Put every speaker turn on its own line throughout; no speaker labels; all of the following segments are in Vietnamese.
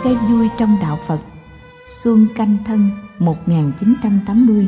cái vui trong đạo Phật. Xuân Canh Thân 1980.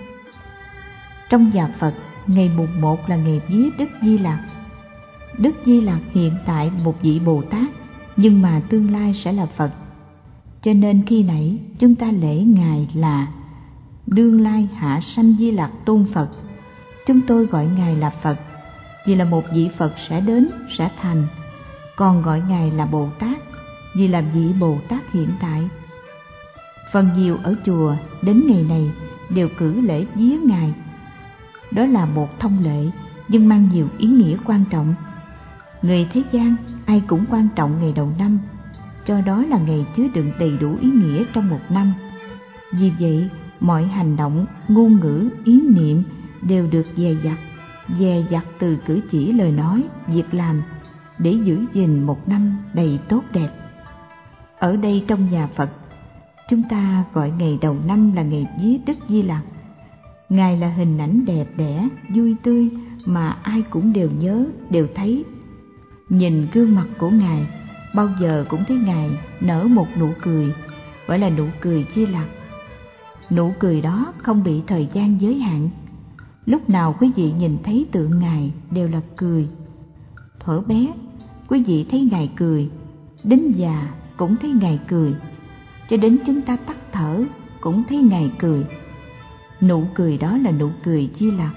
Trong nhà Phật, ngày mùng 1 là ngày vía Đức Di Lặc. Đức Di Lặc hiện tại một vị Bồ Tát, nhưng mà tương lai sẽ là Phật. Cho nên khi nãy chúng ta lễ Ngài là đương lai hạ sanh Di Lặc Tôn Phật. Chúng tôi gọi Ngài là Phật vì là một vị Phật sẽ đến, sẽ thành. Còn gọi Ngài là Bồ Tát vì là vị Bồ Tát hiện tại. Phần nhiều ở chùa đến ngày này đều cử lễ vía Ngài. Đó là một thông lệ nhưng mang nhiều ý nghĩa quan trọng. Người thế gian ai cũng quan trọng ngày đầu năm, cho đó là ngày chứa đựng đầy đủ ý nghĩa trong một năm. Vì vậy, mọi hành động, ngôn ngữ, ý niệm đều được dè dặt từ cử chỉ, lời nói, việc làm để giữ gìn một năm đầy tốt đẹp. Ở đây trong nhà Phật, chúng ta gọi ngày đầu năm là ngày vía Đức Di Lặc. Ngài là hình ảnh đẹp đẽ, vui tươi mà ai cũng đều nhớ, đều thấy. Nhìn gương mặt của Ngài, bao giờ cũng thấy Ngài nở một nụ cười, gọi là nụ cười Di Lặc. Nụ cười đó không bị thời gian giới hạn. Lúc nào quý vị nhìn thấy tượng Ngài đều là cười. Thuở bé, quý vị thấy Ngài cười, đến già cũng thấy Ngài cười, cho đến chúng ta tắt thở cũng thấy Ngài cười. Nụ cười đó là nụ cười Di Lặc.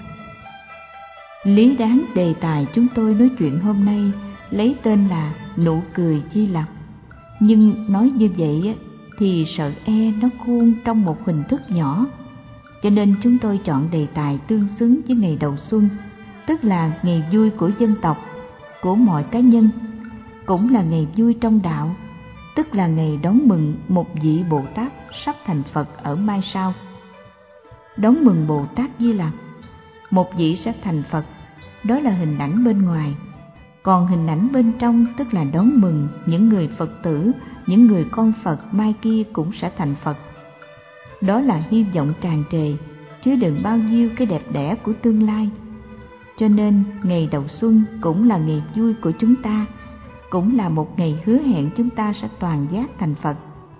Lý đáng đề tài chúng tôi nói chuyện hôm nay lấy tên là nụ cười Di Lặc. Nhưng nói như vậy thì sợ nó khuôn trong một hình thức nhỏ, cho nên chúng tôi chọn đề tài tương xứng với ngày đầu xuân, tức là ngày vui của dân tộc, của mọi cá nhân, cũng là ngày vui trong đạo, tức là ngày đón mừng một vị Bồ Tát sắp thành Phật ở mai sau. Đón mừng Bồ Tát Di Lặc, một vị sắp thành Phật, đó là hình ảnh bên ngoài. Còn hình ảnh bên trong tức là đón mừng những người Phật tử, những người con Phật mai kia cũng sẽ thành Phật. Đó là hy vọng tràn trề, chứa đựng bao nhiêu cái đẹp đẽ của tương lai. Cho nên ngày đầu xuân cũng là ngày vui của chúng ta, cũng là một ngày hứa hẹn chúng ta sẽ toàn giác thành Phật.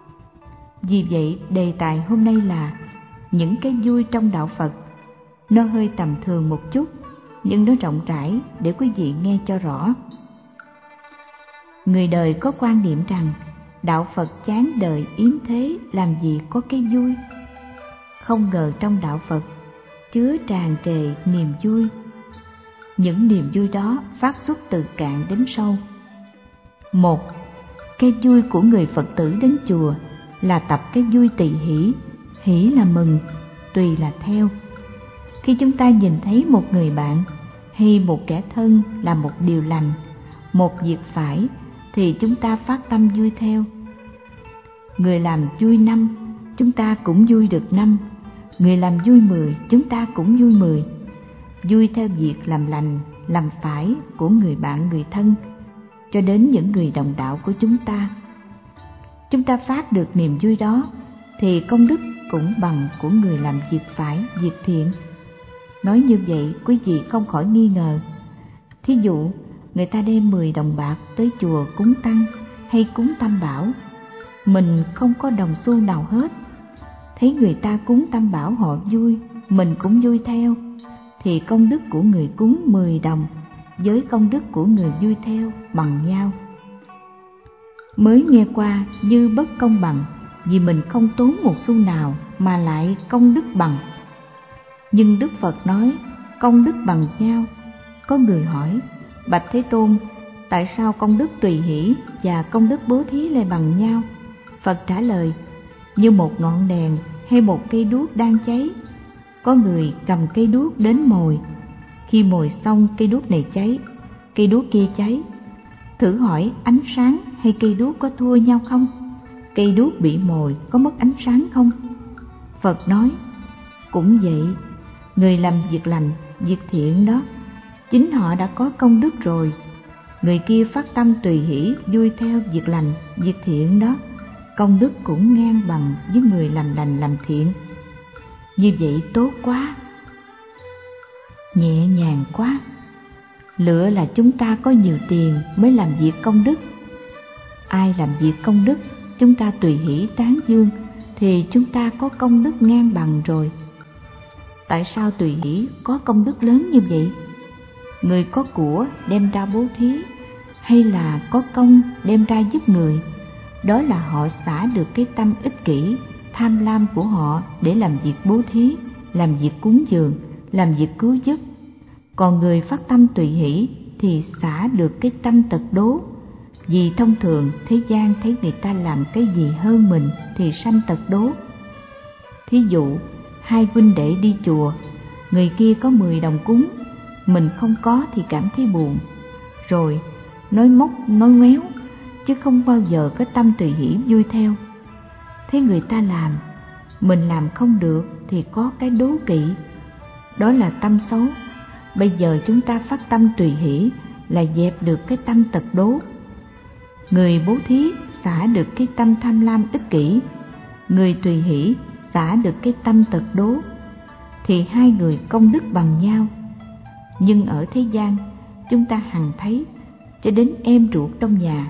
Vì vậy đề tài hôm nay là những cái vui trong đạo Phật. Nó hơi tầm thường một chút, nhưng nó rộng rãi để quý vị nghe cho rõ. Người đời có quan niệm rằng đạo Phật chán đời yếm thế, làm gì có cái vui. Không ngờ trong đạo Phật chứa tràn trề niềm vui. Những niềm vui đó phát xuất từ cạn đến sâu. Một, cái vui của người Phật tử đến chùa là tập cái vui tỳ hỷ. Hỷ là mừng, tùy là theo. Khi chúng ta nhìn thấy một người bạn hay một kẻ thân làm một điều lành, một việc phải, thì chúng ta phát tâm vui theo. Người làm vui 5, chúng ta cũng vui được 5. Người làm vui 10, chúng ta cũng vui 10. Vui theo việc làm lành, làm phải của người bạn, người thân, cho đến những người đồng đạo của chúng ta. Chúng ta phát được niềm vui đó, thì công đức cũng bằng của người làm việc phải, việc thiện. Nói như vậy quý vị không khỏi nghi ngờ. Thí dụ người ta đem 10 đồng bạc tới chùa cúng tăng hay cúng tam bảo, mình không có đồng xu nào hết. Thấy người ta cúng tam bảo họ vui, mình cũng vui theo, thì công đức của người cúng 10 đồng với công đức của người vui theo bằng nhau. Mới nghe qua như bất công bằng, vì mình không tốn một xu nào mà lại công đức bằng. Nhưng Đức Phật nói công đức bằng nhau. Có người hỏi: Bạch Thế Tôn, tại sao công đức tùy hỷ và công đức bố thí lại bằng nhau? Phật trả lời: như một ngọn đèn hay một cây đuốc đang cháy. Có người cầm cây đuốc đến mồi. Khi mồi xong cây đuốc này cháy, cây đuốc kia cháy. Thử hỏi ánh sáng hay cây đuốc có thua nhau không? Cây đuốc bị mồi có mất ánh sáng không? Phật nói: cũng vậy, người làm việc lành, việc thiện đó, chính họ đã có công đức rồi. Người kia phát tâm tùy hỷ vui theo việc lành, việc thiện đó, công đức cũng ngang bằng với người làm lành làm thiện. Như vậy tốt quá, nhẹ nhàng quá. Lựa là chúng ta có nhiều tiền mới làm việc công đức. Ai làm việc công đức chúng ta tùy hỷ tán dương thì chúng ta có công đức ngang bằng rồi. Tại sao tùy hỷ có công đức lớn như vậy? Người có của đem ra bố thí, hay là có công đem ra giúp người, đó là họ xả được cái tâm ích kỷ, tham lam của họ để làm việc bố thí, làm việc cúng dường, làm việc cứu giúp. Còn người phát tâm tùy hỷ thì xả được cái tâm tật đố, vì thông thường thế gian thấy người ta làm cái gì hơn mình thì sanh tật đố. Thí dụ, hai huynh đệ đi chùa, người kia có 10 đồng cúng, mình không có thì cảm thấy buồn, rồi nói móc nói ngoéo, chứ không bao giờ có tâm tùy hỷ vui theo. Thấy người ta làm, mình làm không được thì có cái đố kỵ, đó là tâm xấu. Bây giờ chúng ta phát tâm tùy hỷ là dẹp được cái tâm tật đố. Người bố thí xả được cái tâm tham lam ích kỷ, người tùy hỷ xả được cái tâm tật đố, thì hai người công đức bằng nhau. Nhưng ở thế gian chúng ta hằng thấy, cho đến em ruột trong nhà,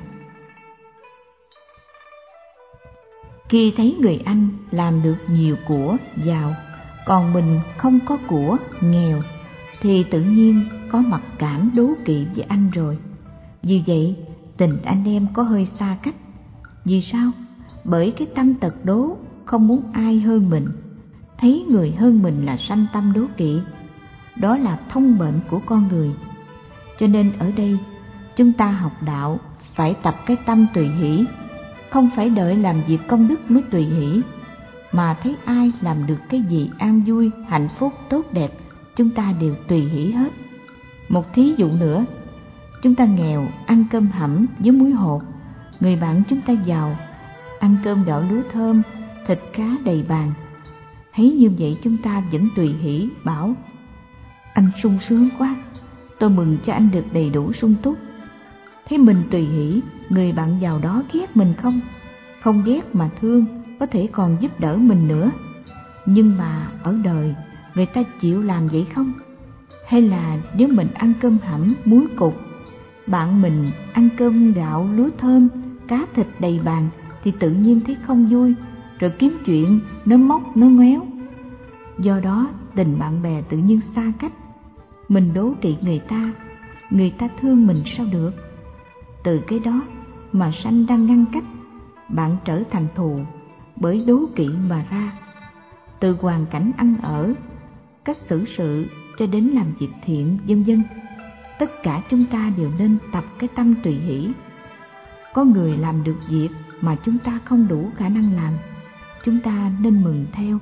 khi thấy người anh làm được nhiều của, giàu, còn mình không có của, nghèo, thì tự nhiên có mặc cảm đố kỵ với anh rồi. Vì vậy tình anh em có hơi xa cách. Vì sao? Bởi cái tâm tật đố, không muốn ai hơn mình, thấy người hơn mình là sanh tâm đố kỵ. Đó là thông bệnh của con người. Cho nên ở đây chúng ta học đạo phải tập cái tâm tùy hỷ, không phải đợi làm việc công đức mới tùy hỷ, mà thấy ai làm được cái gì an vui, hạnh phúc, tốt đẹp, chúng ta đều tùy hỷ hết. Một thí dụ nữa, chúng ta nghèo ăn cơm hẩm với muối hột, người bạn chúng ta giàu ăn cơm gạo lúa thơm, thịt cá đầy bàn. Thấy như vậy chúng ta vẫn tùy hỷ, bảo anh sung sướng quá, tôi mừng cho anh được đầy đủ sung túc. Thấy mình tùy hỷ, người bạn giàu đó ghét mình không? Không ghét mà thương, có thể còn giúp đỡ mình nữa. Nhưng mà ở đời người ta chịu làm vậy không? Hay là nếu mình ăn cơm hẩm muối cục, bạn mình ăn cơm gạo lúa thơm, cá thịt đầy bàn, thì tự nhiên thấy không vui, rồi kiếm chuyện nói móc nói ngoéo. Do đó tình bạn bè tự nhiên xa cách. Mình đố kỵ người ta thương mình sao được? Từ cái đó mà sanh đang ngăn cách, bạn trở thành thù bởi đố kỵ mà ra. Từ hoàn cảnh ăn ở, cách xử sự cho đến làm việc thiện vân vân, tất cả chúng ta đều nên tập cái tâm tùy hỷ. Có người làm được việc mà chúng ta không đủ khả năng làm, chúng ta nên mừng theo.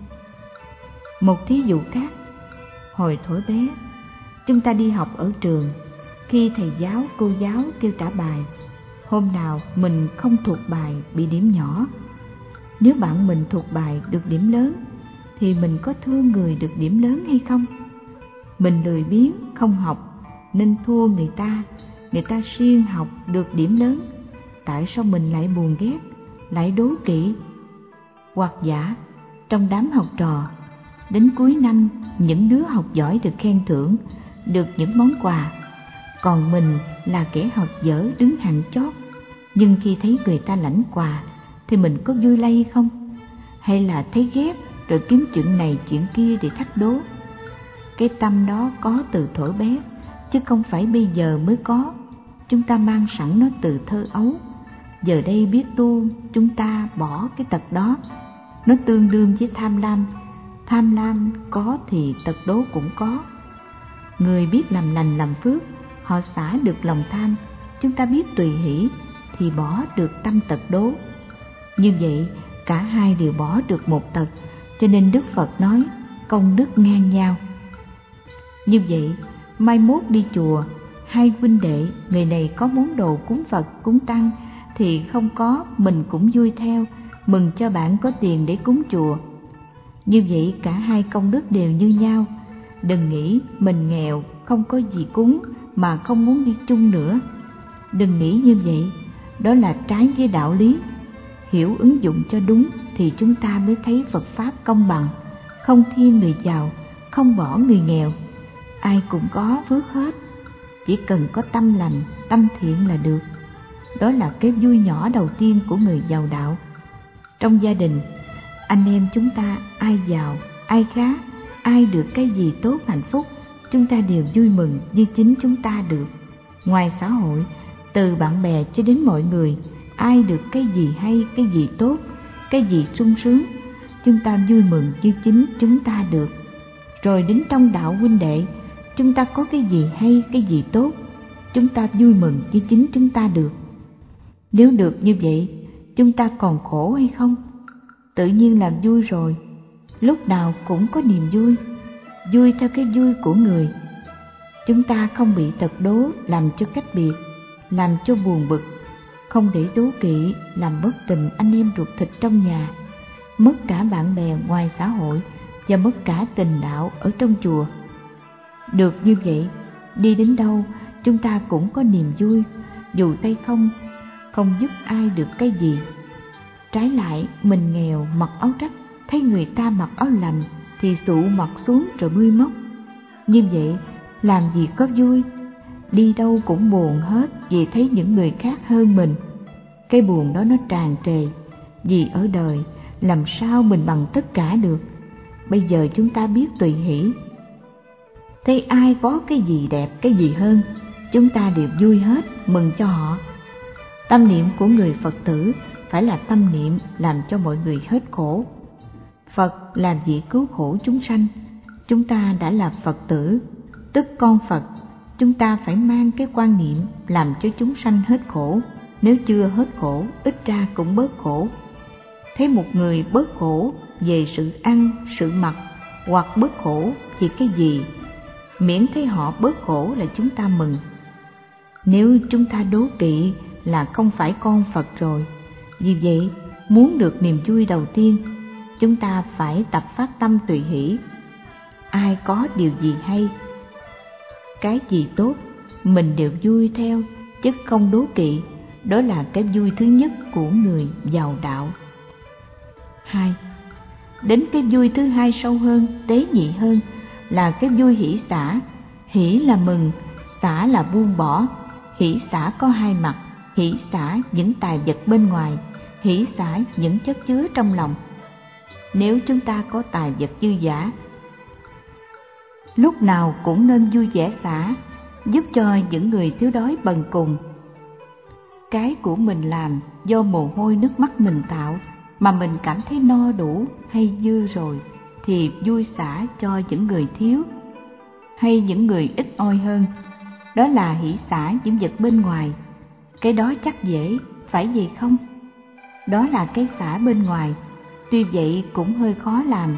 Một thí dụ khác, hồi thuở bé, chúng ta đi học ở trường, khi thầy giáo, cô giáo kêu trả bài, hôm nào mình không thuộc bài bị điểm nhỏ. Nếu bạn mình thuộc bài được điểm lớn, thì mình có thương người được điểm lớn hay không? Mình lười biếng không học nên thua người ta siêng học được điểm lớn, tại sao mình lại buồn ghét, lại đố kỵ? Hoặc giả trong đám học trò, đến cuối năm những đứa học giỏi được khen thưởng, được những món quà, còn mình là kẻ học dở đứng hàng chót. Nhưng khi thấy người ta lãnh quà thì mình có vui lây không? Hay là thấy ghét rồi kiếm chuyện này chuyện kia để thách đố? Cái tâm đó có từ thuở bé, chứ không phải bây giờ mới có. Chúng ta mang sẵn nó từ thơ ấu. Giờ đây biết tu, chúng ta bỏ cái tật đó. Nó tương đương với tham lam. Tham lam có thì tật đố cũng có. Người biết làm lành làm phước, họ xả được lòng tham. Chúng ta biết tùy hỷ thì bỏ được tâm tật đố. Như vậy cả hai đều bỏ được một tật, cho nên Đức Phật nói công đức ngang nhau. Như vậy mai mốt đi chùa, hai huynh đệ, người này có món đồ cúng Phật cúng Tăng thì không có, mình cũng vui theo, mừng cho bạn có tiền để cúng chùa. Như vậy cả hai công đức đều như nhau. Đừng nghĩ mình nghèo không có gì cúng mà không muốn đi chung nữa. Đừng nghĩ như vậy, đó là trái với đạo lý. Hiểu ứng dụng cho đúng thì chúng ta mới thấy Phật Pháp công bằng, không thiên người giàu, không bỏ người nghèo. Ai cũng có phước hết, chỉ cần có tâm lành, tâm thiện là được. Đó là cái vui nhỏ đầu tiên của người giàu đạo. Trong gia đình, anh em chúng ta ai giàu, ai khá, ai được cái gì tốt hạnh phúc, chúng ta đều vui mừng như chính chúng ta được. Ngoài xã hội, từ bạn bè cho đến mọi người, ai được cái gì hay, cái gì tốt, cái gì sung sướng, chúng ta vui mừng như chính chúng ta được. Rồi đến trong đạo huynh đệ, chúng ta có cái gì hay, cái gì tốt, chúng ta vui mừng như chính chúng ta được. Nếu được như vậy, chúng ta còn khổ hay không? Tự nhiên là vui rồi. Lúc nào cũng có niềm vui, vui theo cái vui của người. Chúng ta không bị tật đố làm cho cách biệt, làm cho buồn bực, không để đố kỵ làm bất tình anh em ruột thịt trong nhà, mất cả bạn bè ngoài xã hội và mất cả tình đạo ở trong chùa. Được như vậy, đi đến đâu chúng ta cũng có niềm vui, dù tay không giúp ai được cái gì. Trái lại, mình nghèo mặc áo rách, thấy người ta mặc áo lành thì sụ mặt xuống rồi bươi móc. Như vậy làm gì có vui, đi đâu cũng buồn hết vì thấy những người khác hơn mình. Cái buồn đó nó tràn trề, vì ở đời làm sao mình bằng tất cả được. Bây giờ chúng ta biết tùy hỷ, thấy ai có cái gì đẹp, cái gì hơn, chúng ta đều vui hết, mừng cho họ. Tâm niệm của người Phật tử phải là tâm niệm làm cho mọi người hết khổ. Phật làm vị cứu khổ chúng sanh, chúng ta đã là Phật tử, tức con Phật, chúng ta phải mang cái quan niệm làm cho chúng sanh hết khổ. Nếu chưa hết khổ, ít ra cũng bớt khổ. Thấy một người bớt khổ về sự ăn, sự mặc, hoặc bớt khổ vì cái gì, miễn thấy họ bớt khổ là chúng ta mừng. Nếu chúng ta đố kỵ là không phải con Phật rồi. Vì vậy, muốn được niềm vui đầu tiên, chúng ta phải tập phát tâm tùy hỷ. Ai có điều gì hay, cái gì tốt, mình đều vui theo, chứ không đố kỵ. Đó là cái vui thứ nhất của người vào đạo. 2. Đến cái vui thứ hai sâu hơn, tế nhị hơn, là cái vui hỷ xả. Hỷ là mừng, xả là buông bỏ. Hỷ xả có hai mặt: hỷ xả những tài vật bên ngoài, hỷ xả những chất chứa trong lòng. Nếu chúng ta có tài vật dư dả, lúc nào cũng nên vui vẻ xả, giúp cho những người thiếu đói bần cùng. Cái của mình làm do mồ hôi nước mắt mình tạo, mà mình cảm thấy no đủ hay dư rồi, thì vui xả cho những người thiếu hay những người ít oi hơn. Đó là hỷ xả những vật bên ngoài. Cái đó chắc dễ, phải vậy không? Đó là cái xả bên ngoài, tuy vậy cũng hơi khó làm.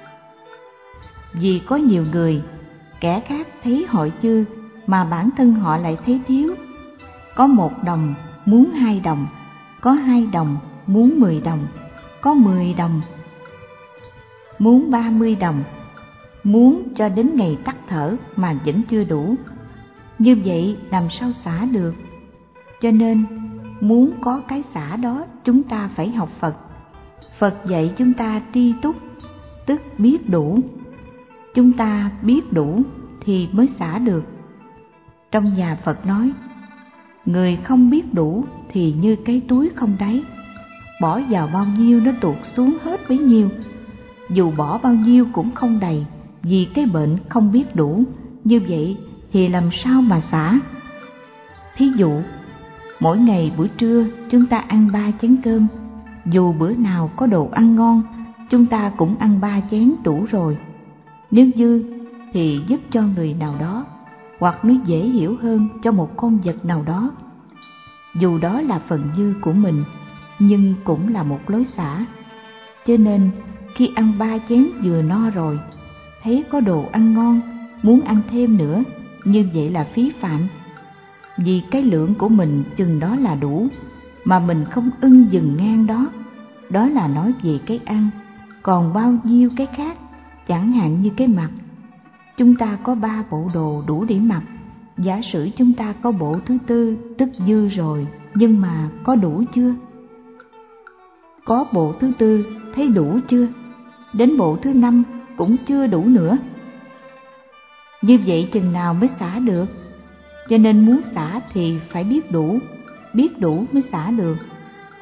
Vì có nhiều người, kẻ khác thấy họ dư mà bản thân họ lại thấy thiếu. Có 1 đồng muốn 2 đồng, có 2 đồng muốn 10 đồng, có 10 đồng muốn 30 đồng, muốn cho đến ngày tắt thở mà vẫn chưa đủ. Như vậy làm sao xả được? Cho nên muốn có cái xả đó, chúng ta phải học Phật. Phật dạy chúng ta tri túc, tức biết đủ. Chúng ta biết đủ thì mới xả được. Trong nhà Phật nói, người không biết đủ thì như cái túi không đáy, bỏ vào bao nhiêu nó tuột xuống hết bấy nhiêu. Dù bỏ bao nhiêu cũng không đầy, vì cái bệnh không biết đủ. Như vậy thì làm sao mà xả? Thí dụ, mỗi ngày buổi trưa chúng ta ăn 3 chén cơm. Dù bữa nào có đồ ăn ngon, chúng ta cũng ăn 3 chén đủ rồi. Nếu dư thì giúp cho người nào đó, hoặc nếu dễ hiểu hơn cho một con vật nào đó. Dù đó là phần dư của mình, nhưng cũng là một lối xả. Cho nên khi ăn 3 chén vừa no rồi, thấy có đồ ăn ngon, muốn ăn thêm nữa, như vậy là phí phạm. Vì cái lượng của mình chừng đó là đủ, mà mình không ưng dừng ngang đó. Đó là nói về cái ăn. Còn bao nhiêu cái khác, chẳng hạn như cái mặc. Chúng ta có 3 bộ đồ đủ để mặc. Giả sử chúng ta có bộ thứ 4, tức dư rồi, nhưng mà có đủ chưa? Có bộ thứ 4, thấy đủ chưa? Đến bộ thứ 5 cũng chưa đủ nữa. Như vậy chừng nào mới xả được? Cho nên muốn xả thì phải biết đủ mới xả được.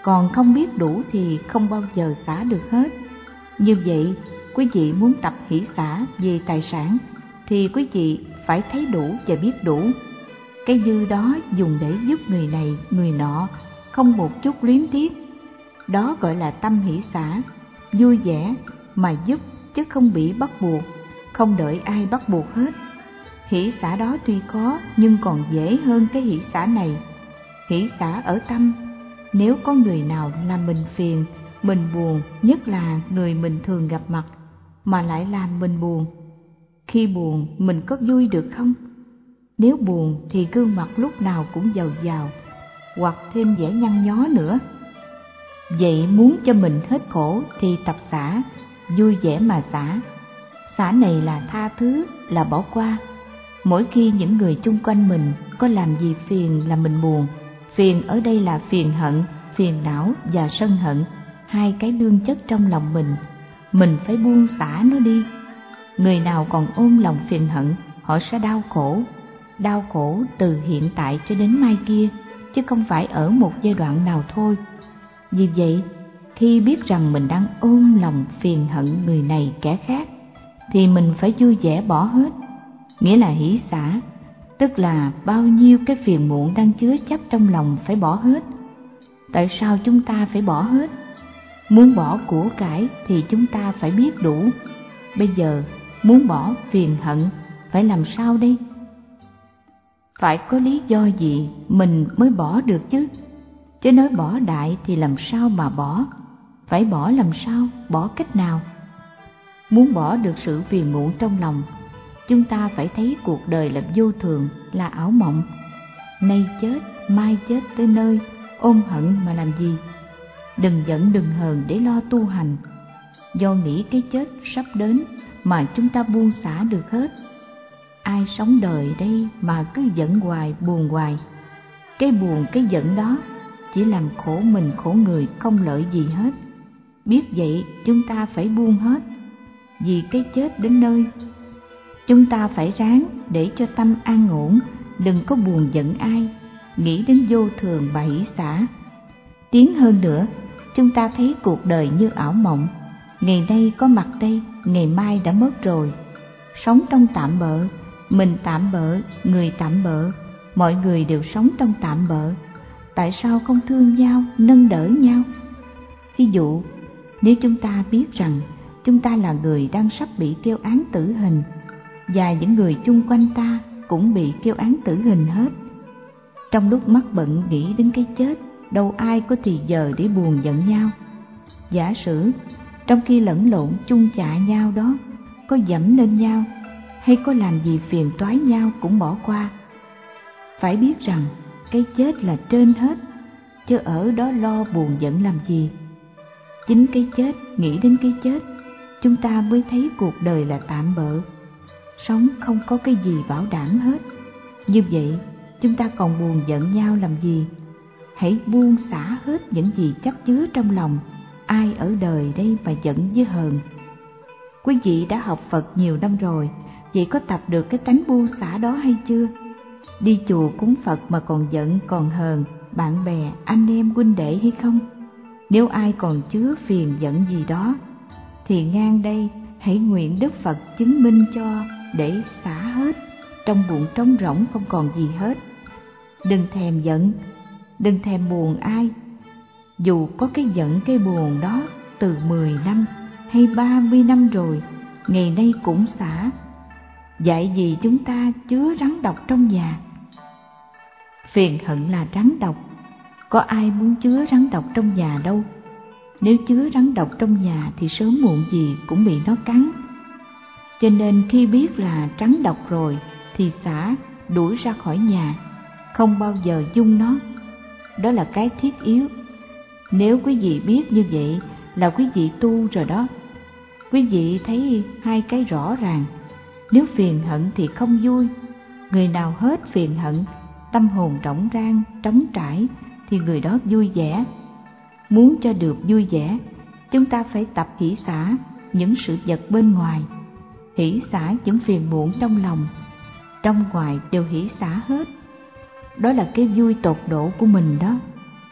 còn không biết đủ thì không bao giờ xả được hết. Như vậy, quý vị muốn tập hỷ xả về tài sản thì quý vị phải thấy đủ và biết đủ. Cái dư đó dùng để giúp người này, người nọ, không một chút luyến tiếc. Đó gọi là tâm hỷ xả, vui vẻ mà giúp chứ không bị bắt buộc, không đợi ai bắt buộc hết. Hỷ xả đó tuy có nhưng còn dễ hơn cái hỷ xả này. Hỷ xả ở tâm. Nếu có người nào làm mình phiền, mình buồn, nhất là người mình thường gặp mặt, mà lại làm mình buồn, khi buồn mình có vui được không? Nếu buồn thì gương mặt lúc nào cũng giàu giàu, hoặc thêm vẻ nhăn nhó nữa. Vậy muốn cho mình hết khổ thì tập xả, vui vẻ mà xả. Xả này là tha thứ, là bỏ qua. Mỗi khi những người chung quanh mình có làm gì phiền là mình buồn. Phiền ở đây là phiền hận, phiền não và sân hận, hai cái đương chất trong lòng mình phải buông xả nó đi. Người nào còn ôm lòng phiền hận, họ sẽ đau khổ từ hiện tại cho đến mai kia, chứ không phải ở một giai đoạn nào thôi. Vì vậy, khi biết rằng mình đang ôm lòng phiền hận người này kẻ khác, thì mình phải vui vẻ bỏ hết, nghĩa là hỷ xả, tức là bao nhiêu cái phiền muộn đang chứa chấp trong lòng phải bỏ hết. Tại sao chúng ta phải bỏ hết? Muốn bỏ của cải thì chúng ta phải biết đủ. Bây giờ muốn bỏ phiền hận phải làm sao đây? Phải có lý do gì mình mới bỏ được chứ? Chứ nói bỏ đại thì làm sao mà bỏ? Phải bỏ làm sao? Bỏ cách nào? Muốn bỏ được sự phiền muộn trong lòng, chúng ta phải thấy cuộc đời là vô thường, là ảo mộng. Nay chết, mai chết tới nơi, ôm hận mà làm gì? Đừng giận đừng hờn để lo tu hành. Do nghĩ cái chết sắp đến mà chúng ta buông xả được hết. Ai sống đời đây mà cứ giận hoài, buồn hoài. Cái buồn, cái giận đó chỉ làm khổ mình khổ người, không lợi gì hết. Biết vậy chúng ta phải buông hết. Vì cái chết đến nơi, chúng ta phải ráng để cho tâm an ổn, đừng có buồn giận ai, nghĩ đến vô thường và hỷ xả. Tiến hơn nữa, chúng ta thấy cuộc đời như ảo mộng, ngày nay có mặt đây, ngày mai đã mất rồi. Sống trong tạm bợ, mình tạm bợ, người tạm bợ, mọi người đều sống trong tạm bợ. Tại sao không thương nhau, nâng đỡ nhau? Ví dụ, nếu chúng ta biết rằng chúng ta là người đang sắp bị kêu án tử hình, và những người chung quanh ta cũng bị kêu án tử hình hết, trong lúc mắc bận nghĩ đến cái chết, đâu ai có thì giờ để buồn giận nhau. Giả sử trong khi lẫn lộn chung chạ nhau đó, có dẫm lên nhau hay có làm gì phiền toái nhau cũng bỏ qua. Phải biết rằng cái chết là trên hết, chứ ở đó lo buồn giận làm gì. Chính cái chết, nghĩ đến cái chết, chúng ta mới thấy cuộc đời là tạm bợ, sống không có cái gì bảo đảm hết. Như vậy chúng ta còn buồn giận nhau làm gì? Hãy buông xả hết những gì chấp chứa trong lòng. Ai ở đời đây mà giận với hờn? Quý vị đã học Phật nhiều năm rồi, vậy có tập được cái tánh buông xả đó hay chưa? Đi chùa cúng Phật mà còn giận còn hờn bạn bè, anh em, huynh đệ hay không? Nếu ai còn chứa phiền giận gì đó, thì ngang đây hãy nguyện Đức Phật chứng minh cho để xả hết, trong bụng trống rỗng không còn gì hết. Đừng thèm giận, đừng thèm buồn ai. Dù có cái giận cái buồn đó từ 10 năm hay 30 năm rồi, ngày nay cũng xả. Dạy gì chúng ta chứa rắn độc trong nhà? Phiền hận là rắn độc, có ai muốn chứa rắn độc trong nhà đâu. Nếu chứa rắn độc trong nhà thì sớm muộn gì cũng bị nó cắn. Cho nên khi biết là rắn độc rồi thì xả, đuổi ra khỏi nhà, không bao giờ dung nó. Đó là cái thiết yếu. Nếu quý vị biết như vậy là quý vị tu rồi đó. Quý vị thấy hai cái rõ ràng. Nếu phiền hận thì không vui. Người nào hết phiền hận, tâm hồn rỗng rang, trống trải, thì người đó vui vẻ. Muốn cho được vui vẻ, chúng ta phải tập hỷ xả những sự vật bên ngoài, hỷ xả những phiền muộn trong lòng. Trong ngoài đều hỷ xả hết. Đó là cái vui tột độ của mình đó.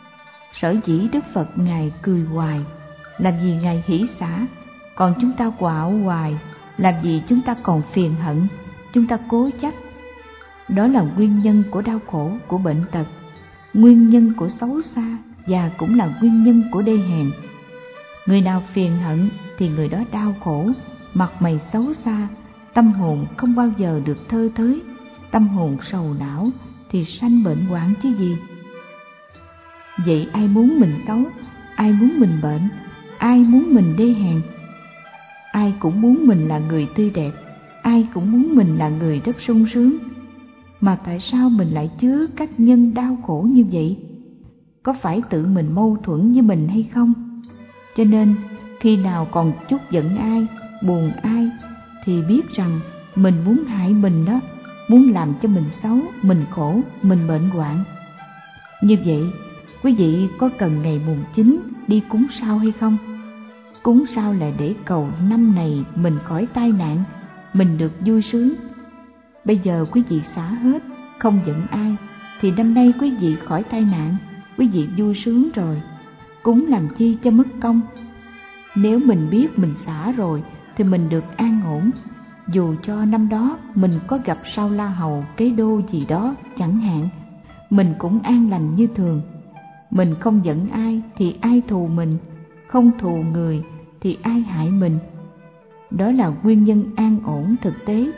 Sở dĩ Đức Phật Ngài cười hoài làm vì Ngài hỷ xả, còn chúng ta quạo hoài làm vì chúng ta còn phiền hận, chúng ta cố chấp. Đó là nguyên nhân của đau khổ, của bệnh tật, nguyên nhân của xấu xa và cũng là nguyên nhân của đê hèn. Người nào phiền hận thì người đó đau khổ, mặt mày xấu xa, tâm hồn không bao giờ được thơ thới, tâm hồn sầu não thì sanh bệnh hoạn chứ gì. Vậy ai muốn mình xấu, ai muốn mình bệnh, ai muốn mình đê hèn? Ai cũng muốn mình là người tươi đẹp, ai cũng muốn mình là người rất sung sướng. Mà tại sao mình lại chứa các nhân đau khổ như vậy? Có phải tự mình mâu thuẫn với mình hay không? Cho nên khi nào còn chút giận ai, buồn ai thì biết rằng mình muốn hại mình đó, muốn làm cho mình xấu, mình khổ, mình bệnh hoạn. Như vậy, quý vị có cần ngày mùng 9 đi cúng sao hay không? Cúng sao là để cầu năm này mình khỏi tai nạn, mình được vui sướng. Bây giờ quý vị xả hết, không giận ai, thì năm nay quý vị khỏi tai nạn, quý vị vui sướng rồi. Cúng làm chi cho mất công? Nếu mình biết mình xả rồi thì mình được an ổn. Dù cho năm đó mình có gặp sao la hầu, kế đô gì đó chẳng hạn, mình cũng an lành như thường. Mình không giận ai thì ai thù mình, không thù người thì ai hại mình. Đó là nguyên nhân an ổn thực tế.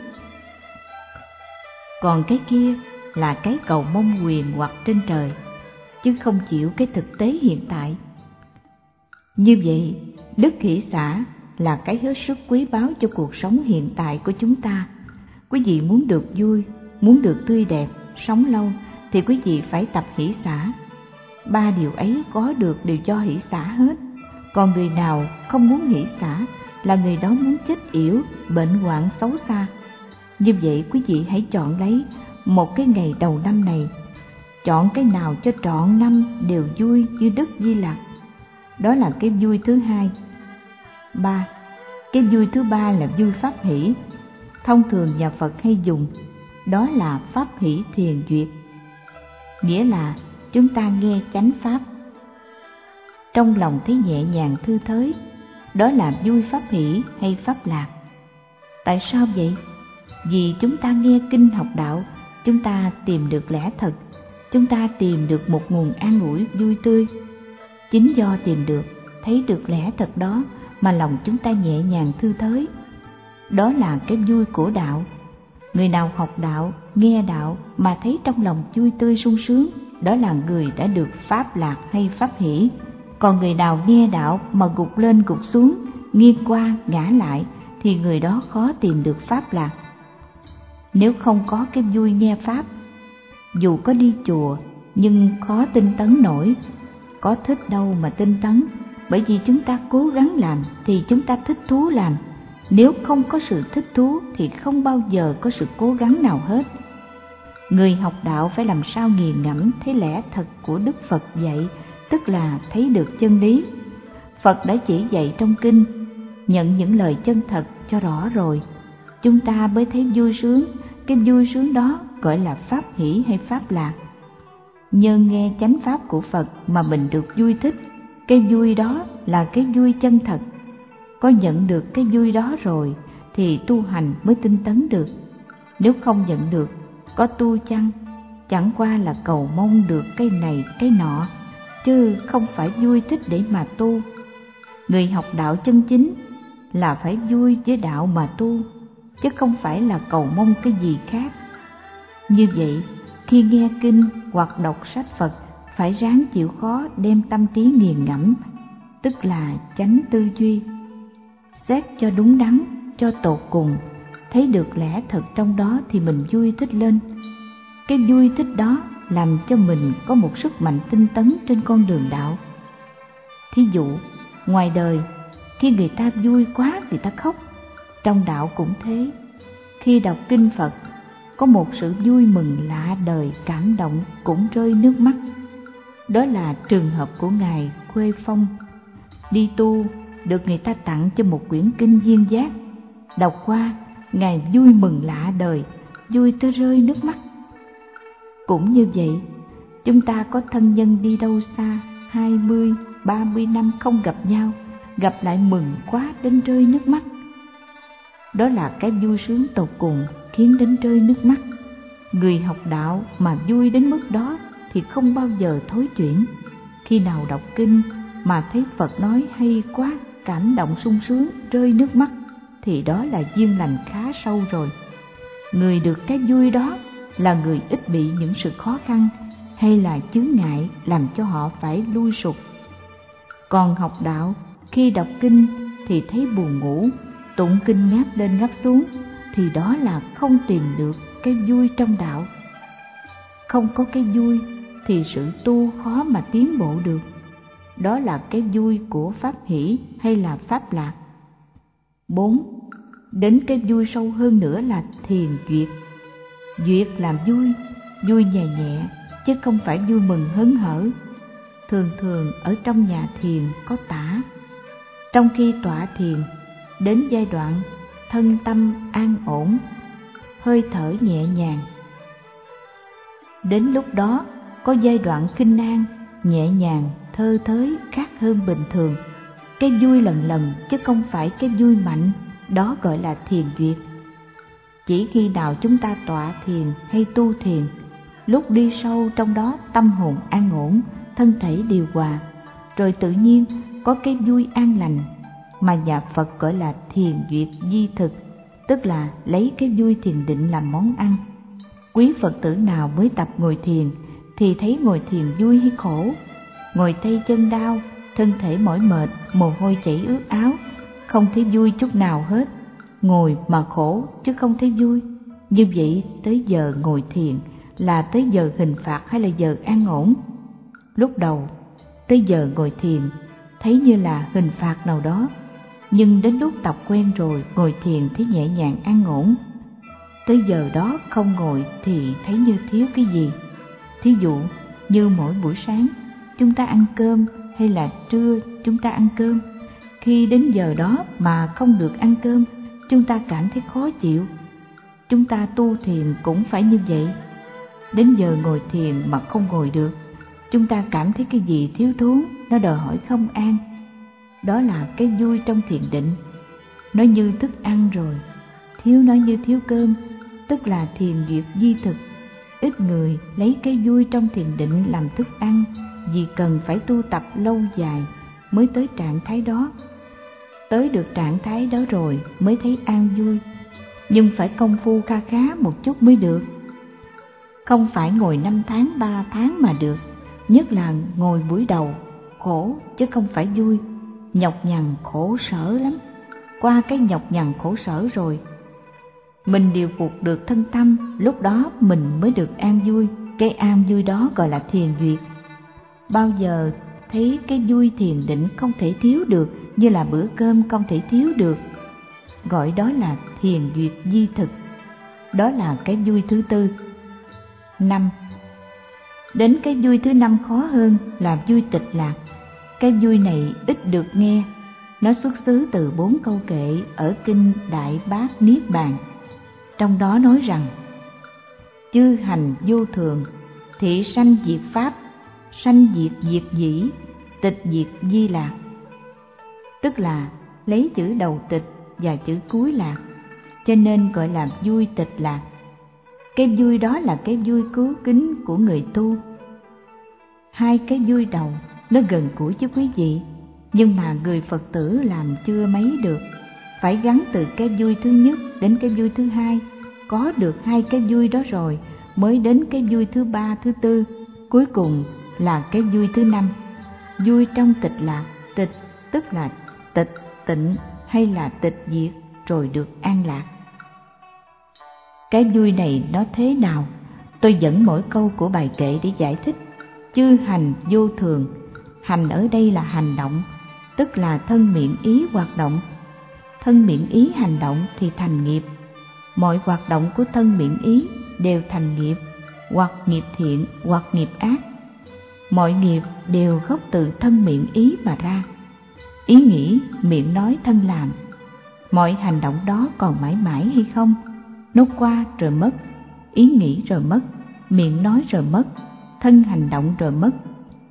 Còn cái kia là cái cầu mong quyền hoặc trên trời, chứ không chịu cái thực tế hiện tại. Như vậy, đức hỷ xả là cái hết sức quý báu cho cuộc sống hiện tại của chúng ta. Quý vị muốn được vui, muốn được tươi đẹp, sống lâu thì quý vị phải tập hỷ xả. 3 điều ấy có được đều do hỷ xả hết. Còn người nào không muốn hỷ xả là người đó muốn chết yểu, bệnh hoạn xấu xa. Như vậy quý vị hãy chọn lấy một cái ngày đầu năm này, chọn cái nào cho trọn năm đều vui như Đức Di Lặc. Đó là cái vui thứ hai. Cái vui thứ ba là vui pháp hỷ. Thông thường nhà Phật hay dùng, đó là pháp hỷ thiền duyệt. Nghĩa là chúng ta nghe chánh pháp, trong lòng thấy nhẹ nhàng thư thới. Đó là vui pháp hỷ hay pháp lạc. Tại sao vậy? Vì chúng ta nghe kinh học đạo, chúng ta tìm được lẽ thật, chúng ta tìm được một nguồn an ủi vui tươi. Chính do tìm được, thấy được lẽ thật đó mà lòng chúng ta nhẹ nhàng thư thới. Đó là cái vui của đạo. Người nào học đạo, nghe đạo mà thấy trong lòng vui tươi sung sướng, đó là người đã được pháp lạc hay pháp hỷ. Còn người nào nghe đạo mà gục lên gục xuống, nghiêng qua ngã lại thì người đó khó tìm được pháp lạc. Nếu không có cái vui nghe pháp, dù có đi chùa nhưng khó tinh tấn nổi. Có thích đâu mà tinh tấn, bởi vì chúng ta cố gắng làm thì chúng ta thích thú làm. Nếu không có sự thích thú thì không bao giờ có sự cố gắng nào hết. Người học đạo phải làm sao nghiền ngẫm thấy lẽ thật của Đức Phật dạy, tức là thấy được chân lý. Phật đã chỉ dạy trong kinh, nhận những lời chân thật cho rõ rồi, chúng ta mới thấy vui sướng. Cái vui sướng đó gọi là pháp hỷ hay pháp lạc. Nhờ nghe chánh pháp của Phật mà mình được vui thích. Cái vui đó là cái vui chân thật. Có nhận được cái vui đó rồi thì tu hành mới tinh tấn được. Nếu không nhận được, có tu chăng, chẳng qua là cầu mong được cái này cái nọ, chứ không phải vui thích để mà tu. Người học đạo chân chính là phải vui với đạo mà tu, chứ không phải là cầu mong cái gì khác. Như vậy, khi nghe kinh hoặc đọc sách Phật, phải ráng chịu khó đem tâm trí nghiền ngẫm, tức là chánh tư duy, xét cho đúng đắn, cho tột cùng, thấy được lẽ thật trong đó thì mình vui thích lên. Cái vui thích đó làm cho mình có một sức mạnh tinh tấn trên con đường đạo. Thí dụ, ngoài đời, khi người ta vui quá người ta khóc, trong đạo cũng thế. Khi đọc kinh Phật, có một sự vui mừng lạ đời, cảm động cũng rơi nước mắt. Đó là trường hợp của Ngài Khuê Phong. Đi tu, được người ta tặng cho một quyển kinh Duyên Giác. Đọc qua, Ngài vui mừng lạ đời, vui tới rơi nước mắt. Cũng như vậy, chúng ta có thân nhân đi đâu xa, 20, 30 năm không gặp nhau, gặp lại mừng quá đến rơi nước mắt. Đó là cái vui sướng tột cùng khiến đến rơi nước mắt. Người học đạo mà vui đến mức đó thì không bao giờ thối chuyển. Khi nào đọc kinh mà thấy Phật nói hay quá, cảm động sung sướng, rơi nước mắt, thì đó là duyên lành khá sâu rồi. Người được cái vui đó là người ít bị những sự khó khăn hay là chướng ngại làm cho họ phải lui sụp. Còn học đạo, khi đọc kinh thì thấy buồn ngủ, tụng kinh ngáp lên ngáp xuống, thì đó là không tìm được cái vui trong đạo. Không có cái vui thì sự tu khó mà tiến bộ được. Đó là cái vui của pháp hỷ hay là pháp lạc. 4. Đến cái vui sâu hơn nữa là thiền duyệt. Duyệt làm vui, vui nhẹ nhẹ, chứ không phải vui mừng hớn hở. Thường thường ở trong nhà thiền có tả. Trong khi tọa thiền, đến giai đoạn thân tâm an ổn, hơi thở nhẹ nhàng. Đến lúc đó có giai đoạn khinh an, nhẹ nhàng, thơ thới khác hơn bình thường. Cái vui lần lần chứ không phải cái vui mạnh, đó gọi là thiền duyệt. Chỉ khi nào chúng ta tọa thiền hay tu thiền, lúc đi sâu trong đó tâm hồn an ổn, thân thể điều hòa, rồi tự nhiên có cái vui an lành mà nhà Phật gọi là thiền duyệt di thực, tức là lấy cái vui thiền định làm món ăn. Quý Phật tử nào mới tập ngồi thiền thì thấy ngồi thiền vui hay khổ? Ngồi tay chân đau, thân thể mỏi mệt, mồ hôi chảy ướt áo, không thấy vui chút nào hết. Ngồi mà khổ chứ không thấy vui. Như vậy tới giờ ngồi thiền là tới giờ hình phạt hay là giờ an ổn? Lúc đầu tới giờ ngồi thiền thấy như là hình phạt nào đó, nhưng đến lúc tập quen rồi ngồi thiền thấy nhẹ nhàng an ổn. Tới giờ đó không ngồi thì thấy như thiếu cái gì. Thí dụ như mỗi buổi sáng chúng ta ăn cơm hay là trưa chúng ta ăn cơm, khi đến giờ đó mà không được ăn cơm, chúng ta cảm thấy khó chịu. Chúng ta tu thiền cũng phải như vậy. Đến giờ ngồi thiền mà không ngồi được, chúng ta cảm thấy cái gì thiếu thốn, nó đòi hỏi không an. Đó là cái vui trong thiền định. Nó như thức ăn rồi, thiếu nó như thiếu cơm, tức là thiền duyệt di thực. Ít người lấy cái vui trong thiền định làm thức ăn, vì cần phải tu tập lâu dài mới tới trạng thái đó. Tới được trạng thái đó rồi mới thấy an vui, nhưng phải công phu kha khá một chút mới được. Không phải ngồi 5 tháng 3 tháng mà được. Nhất là ngồi buổi đầu khổ chứ không phải vui, nhọc nhằn khổ sở lắm. Qua cái nhọc nhằn khổ sở rồi, mình điều phục được thân tâm, lúc đó mình mới được an vui. Cái an vui đó gọi là thiền duyệt. Bao giờ thấy cái vui thiền định không thể thiếu được, như là bữa cơm không thể thiếu được, gọi đó là thiền duyệt di thực. Đó là cái vui thứ tư. 5. Đến cái vui thứ 5 khó hơn là vui tịch lạc. Cái vui này ít được nghe. Nó xuất xứ từ 4 câu kệ ở kinh Đại Bát Niết Bàn. Trong đó nói rằng: chư hành vô thường, thị sanh diệt pháp, sanh diệt diệt dĩ, tịch diệt di lạc. Tức là lấy chữ đầu tịch và chữ cuối lạc, cho nên gọi là vui tịch lạc. Cái vui đó là cái vui cứu kính của người tu. Hai cái vui đầu nó gần gũi chứ quý vị, nhưng mà người Phật tử làm chưa mấy được. Phải gắn từ cái vui thứ nhất đến cái vui thứ hai. Có được hai cái vui đó rồi mới đến cái vui thứ 3, thứ 4, cuối cùng là cái vui thứ 5. Vui trong tịch lạc. Tịch tức là tịch tịnh hay là tịch diệt, rồi được an lạc. Cái vui này nó thế nào? Tôi dẫn mỗi câu của bài kệ để giải thích. Chư hành vô thường. Hành ở đây là hành động, tức là thân miệng ý hoạt động. Thân miệng ý hành động thì thành nghiệp. Mọi hoạt động của thân miệng ý đều thành nghiệp, hoặc nghiệp thiện hoặc nghiệp ác. Mọi nghiệp đều gốc từ thân miệng ý mà ra. Ý nghĩ, miệng nói, thân làm. Mọi hành động đó còn mãi mãi hay không? Nó qua rồi mất, ý nghĩ rồi mất, miệng nói rồi mất, thân hành động rồi mất.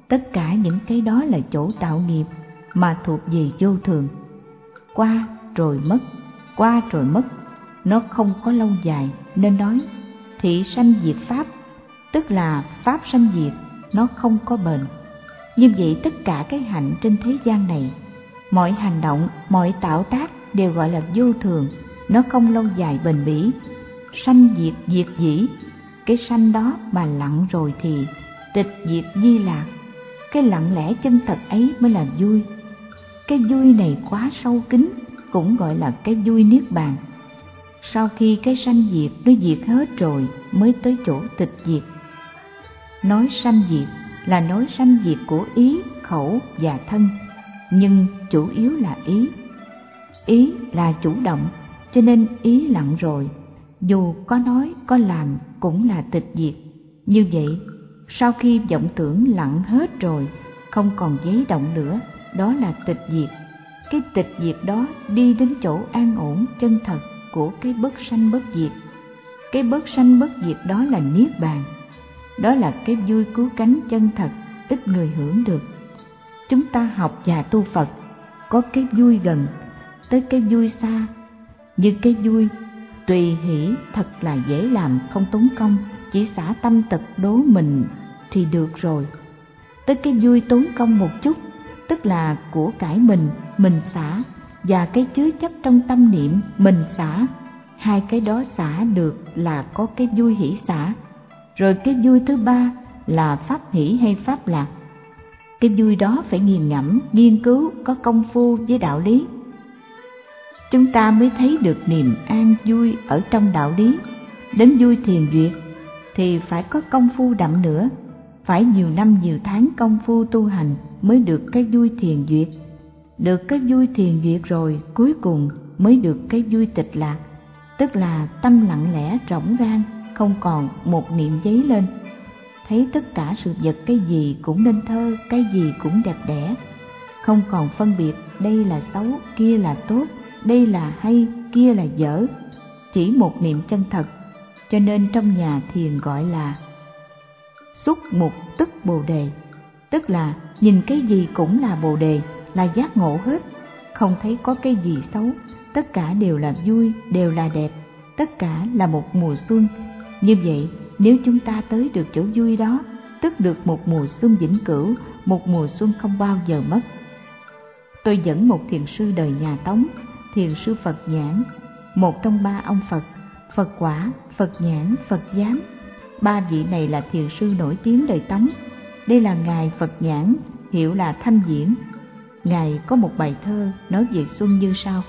Tất cả những cái đó là chỗ tạo nghiệp mà thuộc về vô thường. Qua rồi mất, qua rồi mất, nó không có lâu dài, nên nói thị sanh diệt pháp, tức là pháp sanh diệt, nó không có bền. Như vậy tất cả cái hạnh trên thế gian này, mọi hành động, mọi tạo tác đều gọi là vô thường, nó không lâu dài bền bỉ. Sanh diệt diệt dĩ, cái sanh đó mà lặng rồi thì tịch diệt di lạc. Cái lặng lẽ chân thật ấy mới là vui. Cái vui này quá sâu kín, cũng gọi là cái vui niết bàn. Sau khi cái sanh diệt nó diệt hết rồi mới tới chỗ tịch diệt. Nói sanh diệt là nói sanh diệt của ý, khẩu và thân, nhưng chủ yếu là ý. Ý là chủ động, cho nên ý lặng rồi, dù có nói có làm cũng là tịch diệt. Như vậy, sau khi vọng tưởng lặng hết rồi, không còn giấy động nữa, đó là tịch diệt. Cái tịch diệt đó đi đến chỗ an ổn chân thật của cái bất sanh bất diệt. Cái bất sanh bất diệt đó là niết bàn. Đó là cái vui cứu cánh chân thật, ít người hưởng được. Chúng ta học và tu Phật, có cái vui gần, tới cái vui xa. Như cái vui tùy hỷ thật là dễ làm, không tốn công, chỉ xả tâm tật đố mình thì được rồi. Tới cái vui tốn công một chút, tức là của cải mình xả, và cái chứa chấp trong tâm niệm mình xả. Hai cái đó xả được là có cái vui hỷ xả. Rồi cái vui thứ ba là pháp hỷ hay pháp lạc. Cái vui đó phải nghiền ngẫm, nghiên cứu, có công phu với đạo lý, chúng ta mới thấy được niềm an vui ở trong đạo lý. Đến vui thiền duyệt thì phải có công phu đậm nữa, phải nhiều năm nhiều tháng công phu tu hành mới được cái vui thiền duyệt. Được cái vui thiền duyệt rồi, cuối cùng mới được cái vui tịch lạc, tức là tâm lặng lẽ rỗng rang, không còn một niệm giấy lên. Thấy tất cả sự vật cái gì cũng nên thơ, cái gì cũng đẹp đẽ, không còn phân biệt đây là xấu, kia là tốt, đây là hay, kia là dở, chỉ một niệm chân thật. Cho nên trong nhà thiền gọi là xuất mục tức bồ đề, tức là nhìn cái gì cũng là bồ đề, là giác ngộ hết, không thấy có cái gì xấu, tất cả đều là vui, đều là đẹp, tất cả là một mùa xuân. Như vậy, nếu chúng ta tới được chỗ vui đó, tức được một mùa xuân vĩnh cửu, một mùa xuân không bao giờ mất. Tôi dẫn một thiền sư đời nhà Tống, thiền sư Phật Nhãn, một trong ba ông Phật, Phật Quả, Phật Nhãn, Phật Giám. Ba vị này là thiền sư nổi tiếng đời Tống. Đây là ngài Phật Nhãn, hiệu là Thanh Diễn. Ngài có một bài thơ nói về xuân như sau: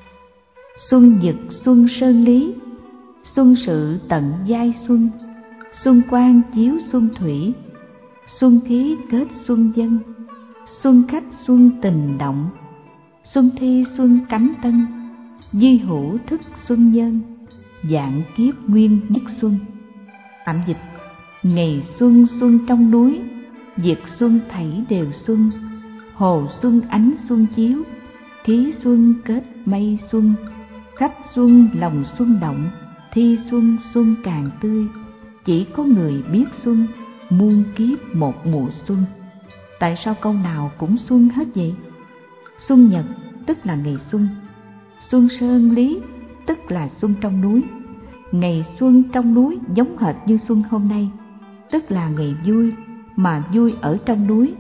xuân dực xuân sơn lý, xuân sự tận giai xuân, xuân quang chiếu xuân thủy, xuân khí kết xuân dân, xuân khách xuân tình động, xuân thi xuân cánh tân, di hữu thức xuân nhân, vạn kiếp nguyên nhất xuân. Tạm dịch: ngày xuân xuân trong núi, việc xuân thảy đều xuân, hồ xuân ánh xuân chiếu, khí xuân kết mây xuân, khách xuân lòng xuân động, thi xuân xuân càng tươi, chỉ có người biết xuân, muôn kiếp một mùa xuân. Tại sao câu nào cũng xuân hết vậy? Xuân nhật tức là ngày xuân, xuân sơn lý tức là xuân trong núi. Ngày xuân trong núi giống hệt như xuân hôm nay, tức là ngày vui, mà vui ở trong núi.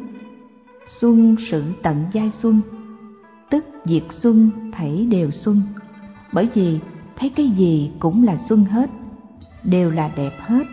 Xuân sự tận giai xuân, tức việc xuân thảy đều xuân. Bởi vì thấy cái gì cũng là xuân hết, đều là đẹp hết.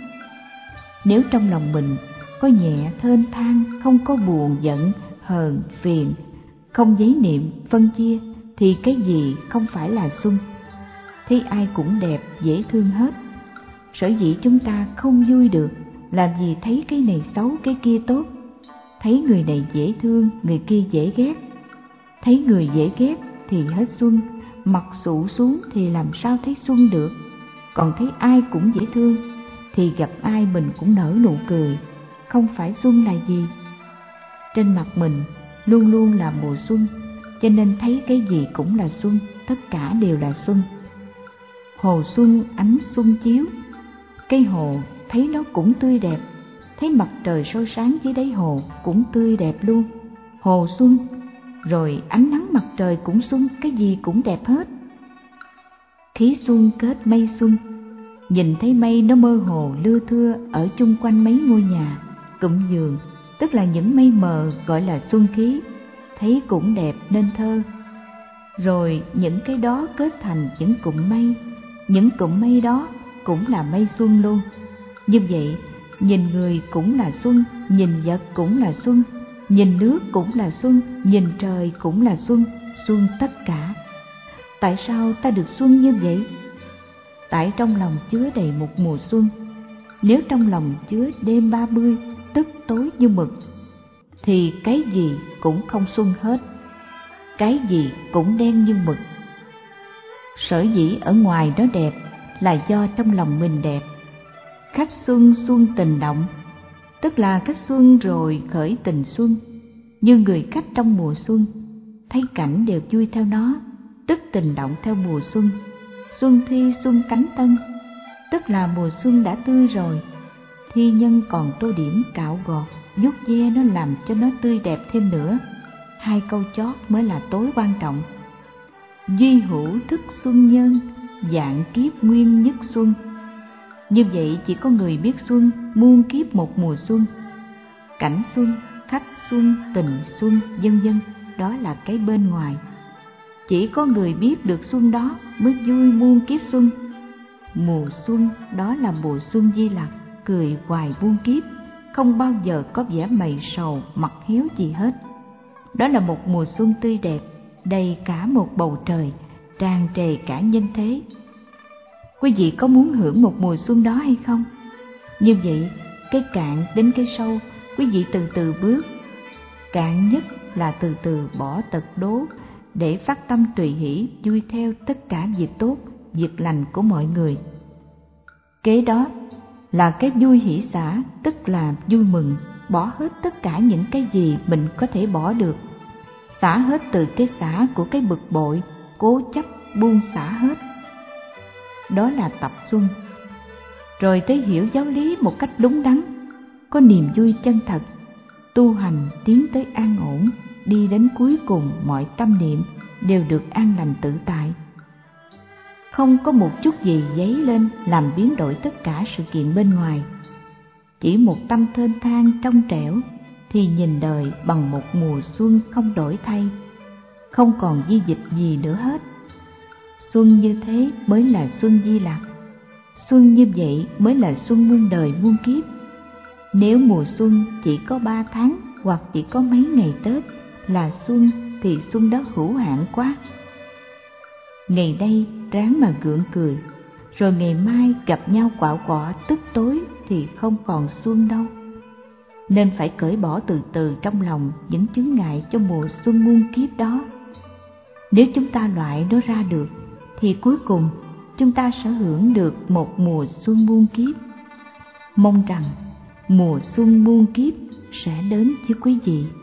Nếu trong lòng mình có nhẹ thênh thang, không có buồn giận, hờn, phiền, không giấy niệm, phân chia, thì cái gì không phải là xuân. Thấy ai cũng đẹp, dễ thương hết. Sở dĩ chúng ta không vui được là vì thấy cái này xấu, cái kia tốt. Thấy người này dễ thương, người kia dễ ghét. Thấy người dễ ghét thì hết xuân, mặt xụ xuống thì làm sao thấy xuân được. Còn thấy ai cũng dễ thương thì gặp ai mình cũng nở nụ cười, không phải xuân là gì. Trên mặt mình luôn luôn là mùa xuân, cho nên thấy cái gì cũng là xuân, tất cả đều là xuân. Hồ xuân ánh xuân chiếu, cây hồ thấy nó cũng tươi đẹp, thấy mặt trời soi sáng dưới đáy hồ cũng tươi đẹp luôn. Hồ xuân, rồi ánh nắng mặt trời cũng xuân, cái gì cũng đẹp hết. Khí xuân kết mây xuân, nhìn thấy mây nó mơ hồ lưa thưa ở chung quanh mấy ngôi nhà, cụm giường, tức là những mây mờ gọi là xuân khí, thấy cũng đẹp nên thơ. Rồi những cái đó kết thành những cụm mây đó cũng là mây xuân luôn. Như vậy, nhìn người cũng là xuân, nhìn vật cũng là xuân, nhìn nước cũng là xuân, nhìn trời cũng là xuân, xuân tất cả. Tại sao ta được xuân như vậy? Tại trong lòng chứa đầy một mùa xuân. Nếu trong lòng chứa đêm 30, tức tối như mực, thì cái gì cũng không xuân hết, cái gì cũng đen như mực. Sở dĩ ở ngoài nó đẹp là do trong lòng mình đẹp. Khách xuân xuân tình động, tức là khách xuân rồi khởi tình xuân. Như người khách trong mùa xuân, thấy cảnh đều vui theo nó, tức tình động theo mùa xuân. Xuân thi xuân cánh tân, tức là mùa xuân đã tươi rồi, thi nhân còn tô điểm cạo gọt, vuốt ve nó làm cho nó tươi đẹp thêm nữa. Hai câu chót mới là tối quan trọng. Duy hữu thức xuân nhân, vạn kiếp nguyên nhất xuân. Như vậy chỉ có người biết xuân, muôn kiếp một mùa xuân. Cảnh xuân, khách xuân, tình xuân, vân vân, đó là cái bên ngoài. Chỉ có người biết được xuân đó mới vui muôn kiếp xuân. Mùa xuân đó là mùa xuân Di Lặc, cười hoài muôn kiếp, không bao giờ có vẻ mày sầu mặt héo gì hết. Đó là một mùa xuân tươi đẹp, đầy cả một bầu trời, tràn trề cả nhân thế. Quý vị có muốn hưởng một mùa xuân đó hay không? Như vậy, cái cạn đến cái sâu, quý vị từ từ bước. Cạn nhất là từ từ bỏ tật đố, để phát tâm tùy hỷ vui theo tất cả việc tốt, việc lành của mọi người. Kế đó là cái vui hỷ xả, tức là vui mừng, bỏ hết tất cả những cái gì mình có thể bỏ được. Xả hết từ cái xả của cái bực bội, cố chấp, buông xả hết. Đó là tập xuân. Rồi tới hiểu giáo lý một cách đúng đắn, có niềm vui chân thật, tu hành tiến tới an ổn, đi đến cuối cùng mọi tâm niệm đều được an lành tự tại. Không có một chút gì dấy lên làm biến đổi tất cả sự kiện bên ngoài. Chỉ một tâm thênh thang trong trẻo thì nhìn đời bằng một mùa xuân không đổi thay, không còn di dịch gì nữa hết. Xuân như thế mới là xuân Di Lặc. Xuân như vậy mới là xuân muôn đời muôn kiếp. Nếu mùa xuân chỉ có 3 tháng hoặc chỉ có mấy ngày Tết là xuân thì xuân đó hữu hạn quá. Ngày nay ráng mà gượng cười, rồi ngày mai gặp nhau quạo quọ tức tối thì không còn xuân đâu. Nên phải cởi bỏ từ từ trong lòng những chướng ngại cho mùa xuân muôn kiếp đó. Nếu chúng ta loại nó ra được thì cuối cùng chúng ta sẽ hưởng được một mùa xuân muôn kiếp. Mong rằng mùa xuân muôn kiếp sẽ đến với quý vị.